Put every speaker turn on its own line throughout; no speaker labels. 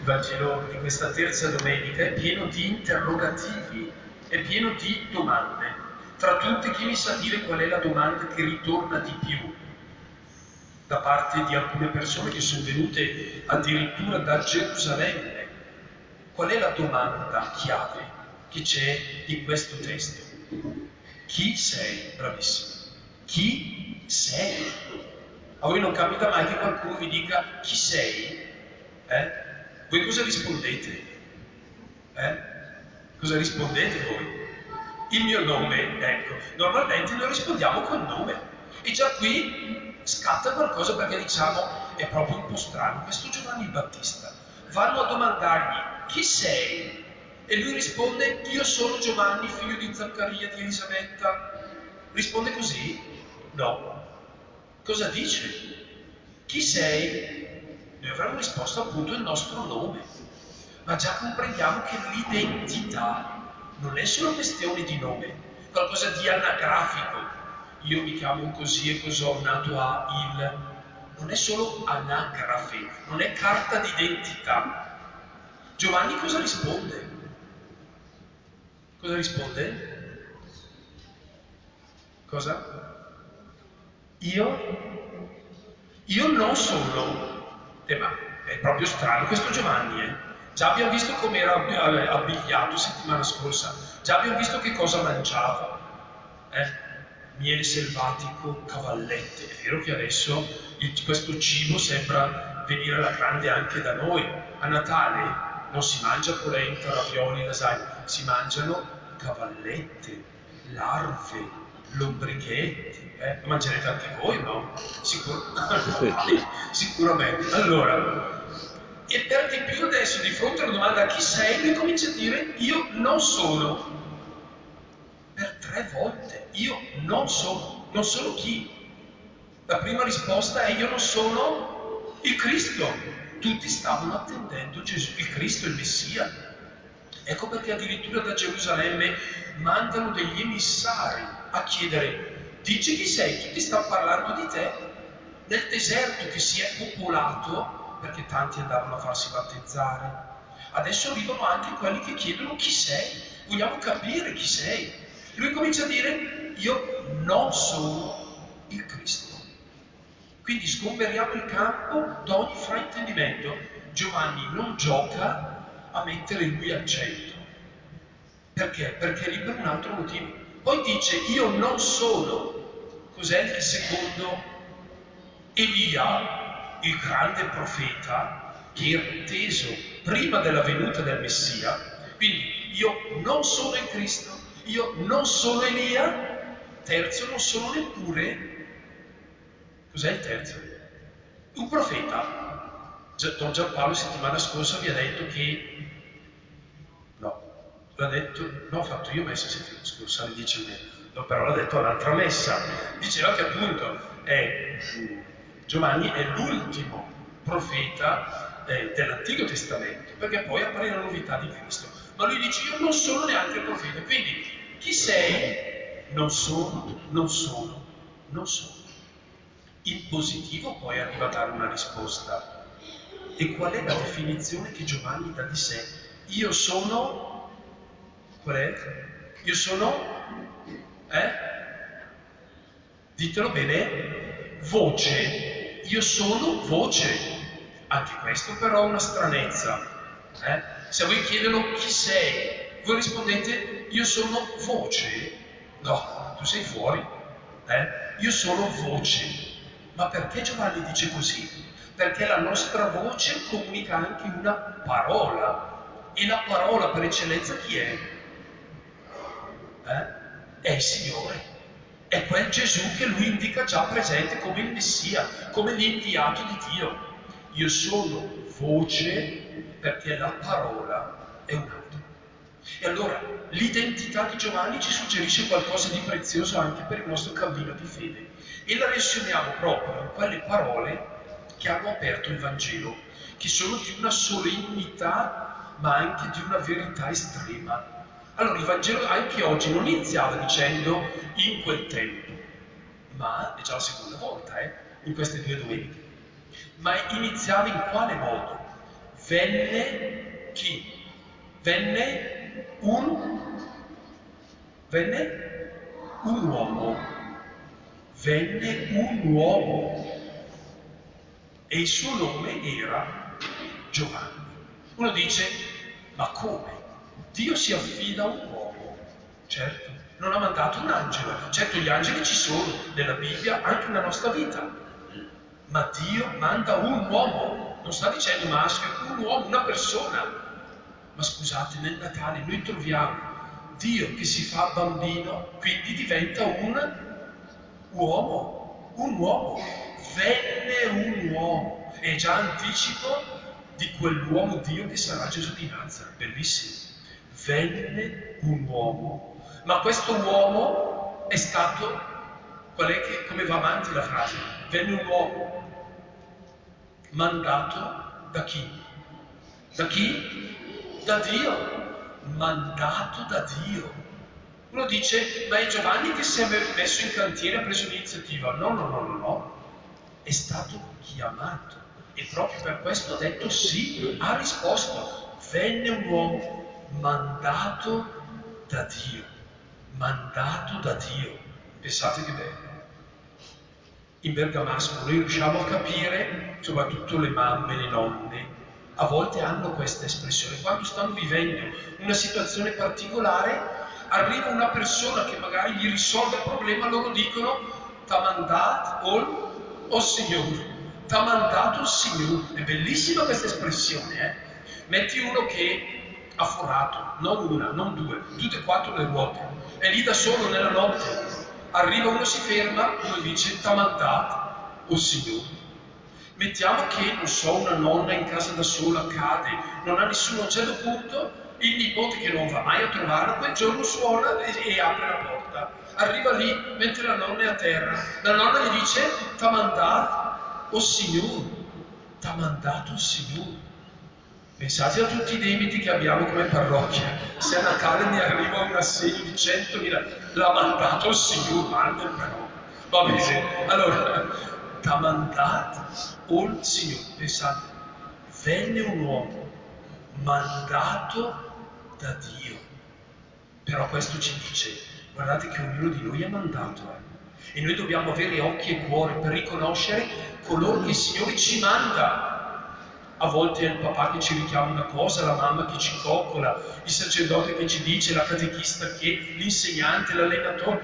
Vangelo di questa terza domenica è pieno di interrogativi, è pieno di domande. Fra tutte, chi mi sa dire qual è la domanda che ritorna di più da parte di alcune persone che sono venute addirittura da Gerusalemme? Qual è la domanda chiave che c'è in questo testo? Chi sei? Bravissimo. Chi sei? A voi non capita mai che qualcuno vi dica chi sei? Voi cosa rispondete? Cosa rispondete voi? Il mio nome, ecco. Normalmente noi rispondiamo col nome. E già qui scatta qualcosa perché diciamo è proprio un po' strano. Questo Giovanni Battista. Vanno a domandargli chi sei? E lui risponde io sono Giovanni, figlio di Zaccaria, di Elisabetta. Risponde così? No. Cosa dice? Chi sei? Noi avremmo risposto appunto il nostro nome, ma già comprendiamo che l'identità non è solo questione di nome, qualcosa di anagrafico. Io mi chiamo così e cos'ho, nato a il... Non è solo anagrafe, non è carta d'identità. Giovanni cosa risponde? Cosa risponde? Cosa? Io non sono, ma è proprio strano questo Giovanni, Già abbiamo visto come era abbigliato settimana scorsa, già abbiamo visto che cosa mangiava, miele selvatico, cavallette. È vero che adesso questo cibo sembra venire alla grande anche da noi. A Natale non si mangia polenta, ravioli, lasagne, si mangiano cavallette, larve, lombrichetti. Lo mangerete anche voi, no? Sicuramente. Allora, e per di più adesso, di fronte alla domanda chi sei, lui comincia a dire io non sono. Per 3 volte. Io non sono. Non sono chi? La prima risposta è io non sono il Cristo. Tutti stavano attendendo Gesù, il Cristo, il Messia. Ecco perché addirittura da Gerusalemme mandano degli emissari a chiedere dici chi sei? Tutti stanno parlando di te. Nel deserto che si è popolato, perché tanti andavano a farsi battezzare. Adesso arrivano anche quelli che chiedono chi sei. Vogliamo capire chi sei. Lui comincia a dire io non sono il Cristo. Quindi sgomberiamo il campo da ogni fraintendimento. Giovanni non gioca a mettere lui al centro. Perché? Perché è lì per un altro motivo. Poi dice io non sono. Cos'è il secondo? Elia, il grande profeta che era atteso prima della venuta del Messia. Quindi io non sono il Cristo, io non sono Elia. Terzo, non sono neppure... Cos'è il terzo? Un profeta. Don Giampaolo settimana scorsa vi ha detto che... No, l'ha detto... No, ho fatto io messa settimana scorsa alle 10:30. No, però l'ha detto all'altra messa. Diceva che appunto Giovanni è l'ultimo profeta dell'Antico Testamento, perché poi appare la novità di Cristo. Ma lui dice io non sono neanche il profeta. Quindi chi sei? Non sono, non sono, non sono. In positivo poi arriva a dare una risposta. E qual è la definizione che Giovanni dà di sé? Io sono... Qual è? Io sono... Ditelo bene. Voce. Io sono voce. Anche questo però è una stranezza. Se a voi chiedono chi sei, voi rispondete io sono voce. No, tu sei fuori. Io sono voce. Ma perché Giovanni dice così? Perché la nostra voce comunica anche una parola. E la parola per eccellenza chi è? È il Signore. È quel Gesù che lui indica già presente come il Messia, come l'inviato di Dio. Io sono voce perché la parola è un altro. E allora l'identità di Giovanni ci suggerisce qualcosa di prezioso anche per il nostro cammino di fede. E la riassumiamo proprio in quelle parole che hanno aperto il Vangelo, che sono di una solennità ma anche di una verità estrema. Allora il Vangelo anche oggi non iniziava dicendo in quel tempo, ma è già la seconda volta in queste 2 domeniche. Ma iniziava in quale modo? venne chi? Venne un uomo. Venne un uomo. E il suo nome era Giovanni. Uno dice, ma come? Dio si affida a un uomo? Certo, non ha mandato un angelo. Certo, gli angeli ci sono nella Bibbia, anche nella nostra vita. Ma Dio manda un uomo, non sta dicendo maschio, un uomo, una persona. Ma scusate, nel Natale noi troviamo Dio che si fa bambino, quindi diventa un uomo, venne un uomo, è già anticipo di quell'uomo Dio che sarà Gesù di Nazareth, bellissimo. Venne un uomo, ma questo uomo è stato, come va avanti la frase? Venne un uomo, mandato da chi? Da chi? Da Dio, mandato da Dio. Uno dice, ma è Giovanni che si è messo in cantiere e ha preso l'iniziativa. No, no, no, no, no. È stato chiamato. E proprio per questo ha detto sì, ha risposto. Venne un uomo mandato da Dio. Mandato da Dio. Pensate che bello. In Bergamasco noi riusciamo a capire, soprattutto le mamme, le nonne, a volte hanno questa espressione. Quando stanno vivendo una situazione particolare, arriva una persona che magari gli risolve il problema, loro dicono t'ha mandato o Signore, t'ha mandato il Signore. È bellissima questa espressione, eh? Metti uno che ha forato, non una, non due, tutte e quattro le ruote, è lì da solo nella notte. Arriva uno, si ferma, uno dice t'ha mandato o Signore. Mettiamo che, non so, una nonna in casa da sola cade, non ha nessuno, a un certo punto il nipote che non va mai a trovarla, quel giorno suona e apre la porta. Arriva lì, mentre la nonna è a terra. La nonna gli dice, t'ha mandato, oh Signore, t'ha mandato il Signore. Pensate a tutti i debiti che abbiamo come parrocchia. Se a Natale mi arriva un assegno di 100.000, l'ha mandato il Signore, manda però. Va bene, allora, t'ha mandato il Signore. Pensate, venne un uomo mandato da Dio. Però questo ci dice, guardate che ognuno di noi è mandato, e noi dobbiamo avere occhi e cuore per riconoscere coloro che il Signore ci manda. A volte è il papà che ci richiama una cosa, la mamma che ci coccola, il sacerdote che ci dice, la catechista che, l'insegnante, l'allenatore,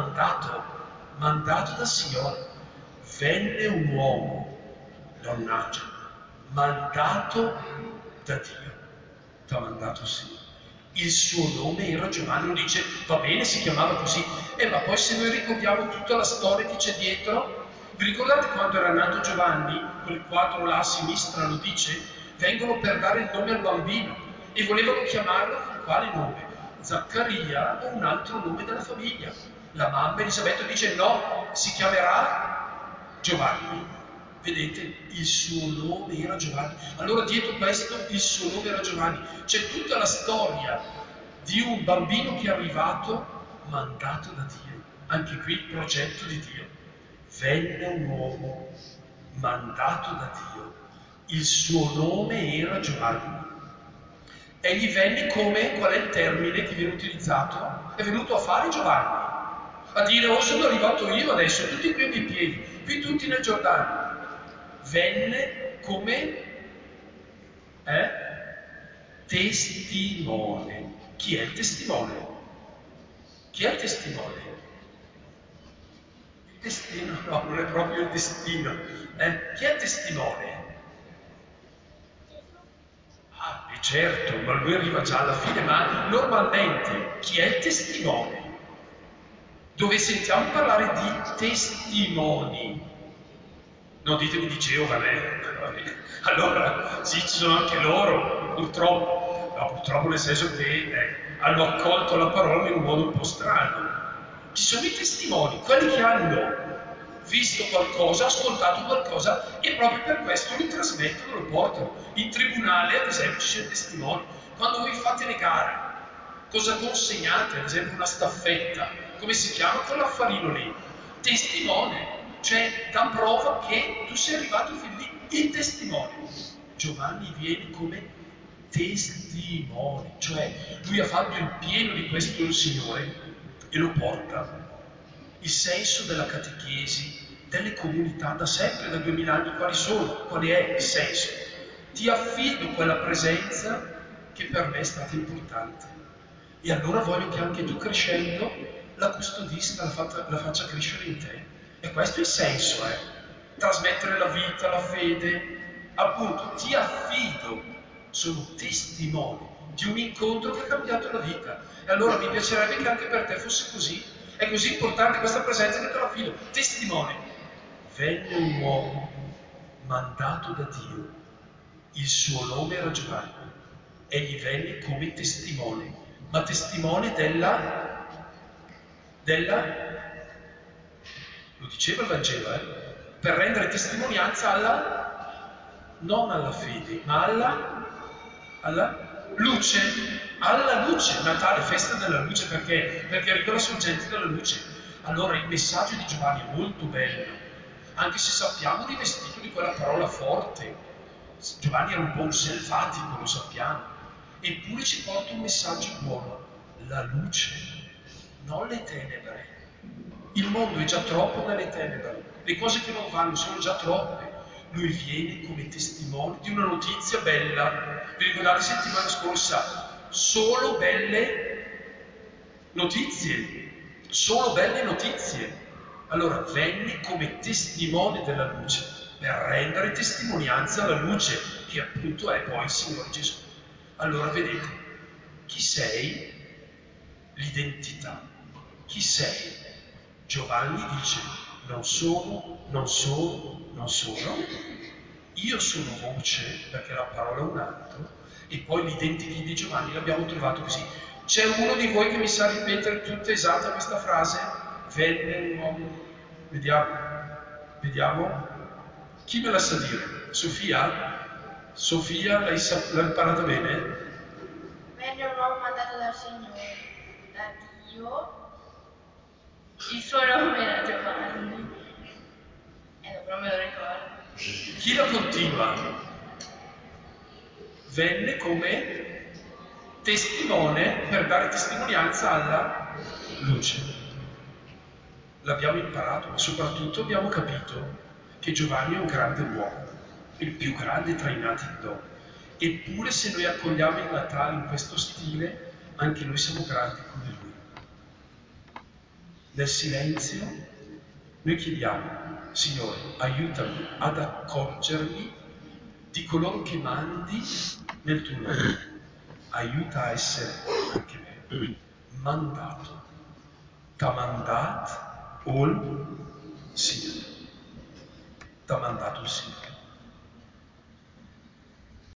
mandato dal Signore. Venne un uomo, non angelo, mandato da Dio. T'ha mandato il Signore. Il suo nome era Giovanni, lo dice, va bene, si chiamava così, ma poi se noi ricordiamo tutta la storia che c'è dietro, vi ricordate quando era nato Giovanni, quel quadro là a sinistra lo dice? Vengono per dare il nome al bambino e volevano chiamarlo con quale nome? Zaccaria o un altro nome della famiglia. La mamma Elisabetta dice no, si chiamerà Giovanni. Vedete, il suo nome era Giovanni. Allora dietro questo il suo nome era Giovanni. C'è tutta la storia di un bambino che è arrivato mandato da Dio. Anche qui il progetto di Dio. Venne un uomo mandato da Dio. Il suo nome era Giovanni. Egli venne come, qual è il termine che viene utilizzato? È venuto a fare Giovanni. A dire, oh sono arrivato io adesso, tutti qui ai miei piedi, qui tutti nel Giordano. Venne come testimone. Chi è il testimone? Chi è il testimone? Il destino? No, non è proprio il destino. Chi è il testimone? Ah, e certo, ma lui arriva già alla fine, ma normalmente chi è il testimone? Dove sentiamo parlare di testimoni. Non ditemi di Geova, allora sì, ci sono anche loro, purtroppo, no, purtroppo nel senso che hanno accolto la parola in un modo un po' strano. Ci sono i testimoni, quelli che hanno visto qualcosa, ascoltato qualcosa e proprio per questo lo trasmettono, lo portano. In tribunale, ad esempio, ci sono i testimoni. Quando voi fate le gare, cosa consegnate? Ad esempio una staffetta, come si chiama quell'affarino lì? Testimone, cioè dà prova che tu sei arrivato fin lì, il testimone. Giovanni viene come testimone, cioè lui ha fatto il pieno di questo Signore e lo porta. Il senso della catechesi, delle comunità da sempre, da 2000 anni, quali sono? Qual è il senso? Ti affido quella presenza che per me è stata importante. E allora voglio che anche tu crescendo la custodisca, la faccia crescere in te. E questo è il senso, trasmettere la vita, la fede. Appunto, ti affido, sono testimone di un incontro che ha cambiato la vita. E allora mi piacerebbe che anche per te fosse così. È così importante questa presenza che te la affido. Testimone. Venne un uomo mandato da Dio. Il suo nome era Giovanni. Egli venne come testimone, ma testimone lo diceva il Vangelo, per rendere testimonianza non alla fede, ma alla luce, Natale, festa della luce, perché arriva la sorgente della luce. Allora il messaggio di Giovanni è molto bello, anche se sappiamo rivestito di quella parola forte. Giovanni era un po' un selvatico, lo sappiamo, eppure ci porta un messaggio buono, la luce, non le tenebre. Il mondo è già troppo nelle tenebre, le cose che non vanno sono già troppe. Lui viene come testimone di una notizia bella. Vi ricordate settimana scorsa? Solo belle notizie, solo belle notizie. Allora venne come testimone della luce per rendere testimonianza alla luce, che appunto è poi il Signore Gesù. Allora vedete, chi sei? L'identità. Chi sei? Giovanni dice, non sono, non sono, non sono. Io sono voce, perché la parola è un atto, e poi l'identikit di Giovanni l'abbiamo trovato così. C'è uno di voi che mi sa ripetere tutta esatta questa frase? Venne un uomo. Vediamo. Chi me la sa dire? Sofia? Sofia, l'hai imparata bene?
Venne un uomo mandato dal Signore, da Dio. Il suo nome era Giovanni. Dopo non me lo ricordo.
Chi la continua? Venne come testimone per dare testimonianza alla luce. L'abbiamo imparato, ma soprattutto abbiamo capito che Giovanni è un grande uomo, il più grande tra i nati di dopo. Eppure se noi accogliamo il Natale in questo stile, anche noi siamo grandi come lui. Nel silenzio noi chiediamo, Signore, aiutami ad accorgermi di coloro che mandi nel tuo nome. Aiuta a essere anche me mandato. T'ha mandat ol Signore. T'ha mandato il Signore.